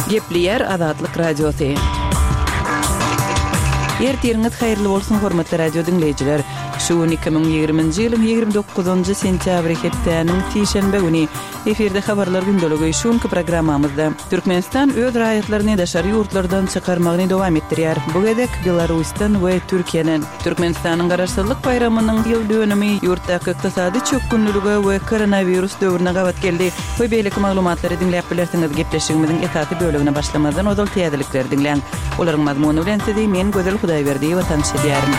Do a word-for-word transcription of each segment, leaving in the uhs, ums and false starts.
Gepliyer Azatlyk Radiosu. Ertiriniz hayırlı bolsun hormatly radio dinleyijiler. Şu iki bin ýygrymynjy ýylyň ýygrimi dokuzynjy sentýabr hepdeniň tişenbe güni eferde habarlar gündöligi şunky programmamyzda Türkmenistan öz raýatlaryny daşary ýurtlardan çykarmagyny dowam etdirýär. Bu gedek Belarusdan we Türkiýeden Türkmenistanyň garaşsyzlyk bayramynyň ýyl dönümi ýurtdaky ykdysady çökgünlügi we koronavirus döwrüne gabat geldi. Bu beýleki maglumatlary dinläp bilersiňiz gepleşigimiziň etaty bölügine başlamadan ozal täzelikler dinleň. Olaryň mazmuny bilen sizi men Gözel Hudaýberdi we tanışdyrýarym.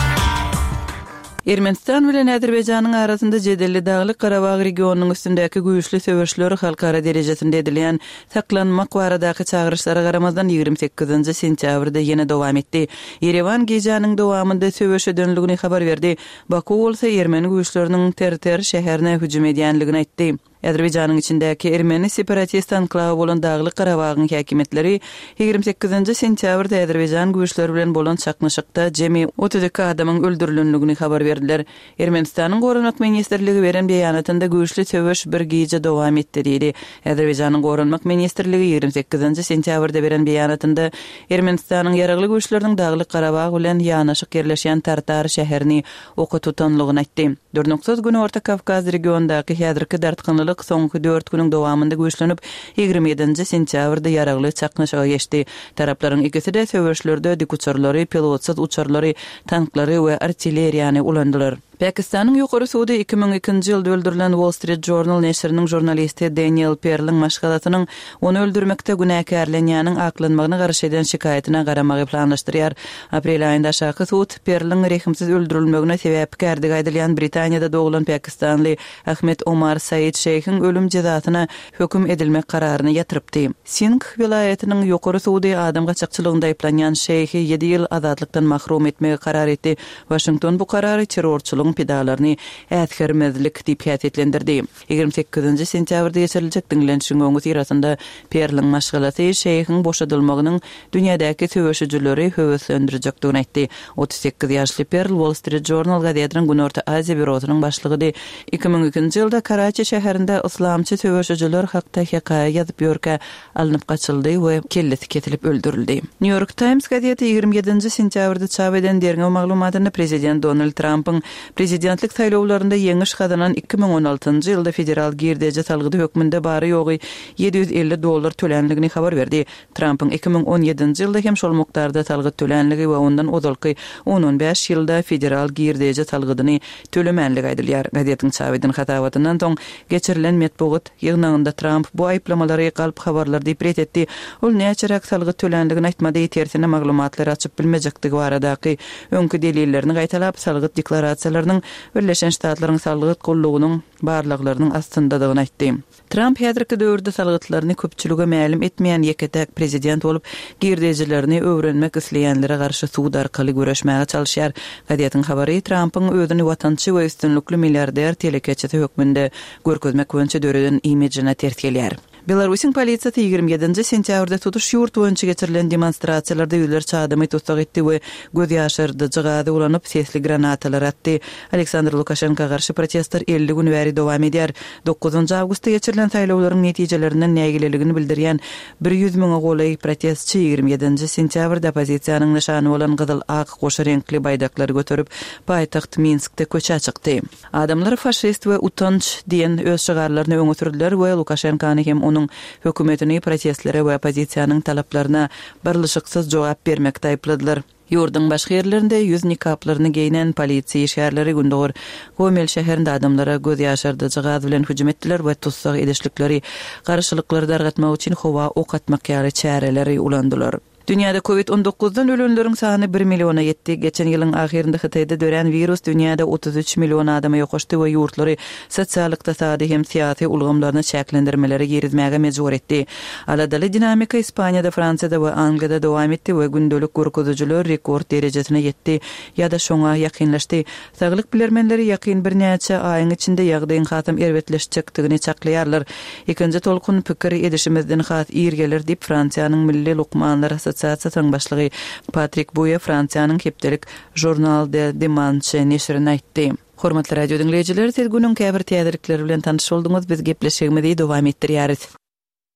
Ermenistan bilen Azerbaýjanyň arasynda Jedelli Dagly Karabag regionunyň üstündäki güýçli söwüşler halkara derejesinde edilen saklanmak baradaky çağırışlara garamazdan ýygrimi sekizinji sentýabrda ýene dowam etdi. Yerevan gejanyň dowamında söwüş ödönligini habar berdi. Baku bolsa Ermeni güýçleriniň ter-ter şäherine hüjüm edýänligini aýtdy. Azerbaýjanyň içindäki Ermeni separatist anklawy bolan Dagly Karabagyň häkimetleri ýygrimi sekizinji sentýabrda Azerbaýjan güýçleri bilen bolan çaknaşykda jemi otuz iki adamyň öldürilenligini habar berdiler. Ermenistanyň Gorunmak ministrligi beren beýanatynda güýçli söwüş bir gece dowam etdi diýdi. Azerbaýjanyň Gorunmak ministrligi ýygrimi sekizinji sentýabrda beren beýanatynda Ermenistanyň ýaragly güýçleriniň Dagly Karabag bilen ýanaşyk ýerleşýän Tartar şäherini oka tutanlygyny aýtdy. Dörnüksöz günü Orta Kavkaz regionundaky häzirki dartgynlyk soňky dört güniň dowamında güýçlenip ýygrimi ýedinji sentýabrda ýaragly çaknaşyga geçdi. Taraplaryň ikisi de söwüşlerde dik uçarlary, pilotsyz uçarlary, tanklary we artilleriýany ulandylar. Pakistanyň ýokary sudy iki bin ikinji ýylda öldürilen Wall Street Journal näşriniň jurnalisti Daniel Pearl'ň maşgalatynyň onu öldürmekde günäkärlenýäniň aklanmagyna garşy eden şikaýetine garamagy planlaşdyrýar. Aprel aýynda şaky sud Pearl'ň rehimsiz öldürilmegine sebäpkärdig aýdylýan Britaniýada dogulany Pakistanly Ahmed Omar Said Şeyhiň ölüm jazasyna höküm edilmek kararyny ýatyrypdy. Sindh vilayetiniň ýokary sudy adam gaçakçylygynda aýplanýan Şeyhi ýedi ýyl azatlykdan mahrum etmege karar etdi. Washington bu karary terrorçylyk pedalaryny ätgermezlik diýip häsiýetlendirdi. ýygrimi sekizinji sentýabrda geçiriljek dinlenişiň öňü sirasynda Pearl'ň maşgalaty Şeyhiň boşadylmagynyň dünýädäki söwüşçüleri höwüslendirjekdigini aýtdy. otuz sekiz ýaşly Pearl Wall Street Journal gazetynyň Günorta Aziýa bürosynyň başlygydy. iki bin ikinji ýylda Karachi şäherinde islamçy söwüşçüler hakda hekaýa ýazyp ýörkä alınıp gaçyldy we kellesi kesilip öldürildi. New York Times gazeti ýygrimi ýedinji sentýabrda çap eden derňe maglumatyny prezident Donald Trump'yň prezidentlik saýlawlarynda ýeňiş gazanan iki bin on altynjy ýylda federal girdeje salgydy hökmünde bary ýogy yedi yüz elli dollar tölenligini habar berdi. Trump'yň iki bin on ýedinji ýylda hem şol mukdarda salgy tölenligi we ondan ozalky on on beş ýylda federal girdeje salgydyny tölemenligi aýdylýar. Gazetiň çap eden hatabatyndan soň geçirilen metbuat ýygnagynda Trump bu aýplamalary galp habarlar diýip etdi. Ol näçerak salgy tölenligini aýtmady, tersine maglumatlary açyp bilmejekdigi baradaky öňkü delillerini gaýtalap salgy deklarasiýalarynyň Birleşen Ştatlaryň salgyt gollugynyň barlyklarynyň astyndadygyny aýtdy. Trump häzirki döwürde salgytlaryny köpçülüge mälim etmeýän ýeketek prezident bolup, girdejilerini öwrenmek isleýänlere garşy sud arkaly güreşmäge çalyşýar. Gazetyň habary Trump'yň özüni watançy we üstünlikli milliarder telekeçeti hökmünde görkezmek boýunça döwreden imijine tertgelýär. Belarusyň polisiýasy ýygrimi ýedinji sentýabrda tutuş ýurt boýunça geçirilen demonstrasiýalarda ýüzlerçe adamy tutsak etdi we göz ýaşyrdyjy gady ulanyp sesli granatalar atdy. Aleksandr Lukashenko garşy protestler elli gün bäri dowam edýär. dokuzunjy awgustda geçirilen saýlawlaryň netijelerinden nägileligini bildirýän bir yüz miňe golay protestçi ýygrimi ýedinji sentýabrda opozisiýanyň nişany bolan gyzyl ak goşa renkli baýdaklary götürüp paýtaxt Minskde köçe çykdy. Adamlar faşist we utanç diýen öz şygarlaryny öňe sürdiler we Lukashenkony hem onun hökümetini protestlere we opozisiýanyň talaplaryna barlyşyksyz jogap bermekde aýpladylar. Ýurdun başga ýerlerinde yüz nikaplaryny geyinen polisiýa şäherleri gündür Gomel şäherinde adamlara göz ýaşyrdyjy gaz bilen hüjüm etdiler we tutsak edişlikleri garşylyklary dargatmak üçin howa ok atmak ýaly çäreleri ulandylar. Dünyada covid on dokuzdan ölenleriň sany bir milliona yetdi. Geçen ýylyň ahirinde Hitaýda dören virus dünýäde otuz üç million adama ýokaşdy we ýurtlary sosial iqtisadi hem syýasy ulgamlaryny çäklendirmeleri ýerizmäge mejbur etdi. Aladaly dinamika Ispaniýada, Fransiýada we Angliýada dowam etdi we gündelik görkezüjiler rekord derejesine ýetdi ýa-da şoňa ýakynlaşdy. Saglyk bilermenleri ýakyn bir näçe aýyň içinde ýagdaýyň hatym erwetleşjekdigini çaklaýarlar. Ikinji tolkun pikir edişimizden hat ýergeler diýip Fransiýanyň Milli Lukmanlar Asosiasiýasynyň başlygy Patrick Bouye Fransiýanyň hepdelik Journal de Dimanche näşrine aýtdy. Hormatly radio dinleyijiler, siz günüň käbir täzelikleri bilen tanyş boldunuz. Biz gepleşigimizi dowam etdirýäris.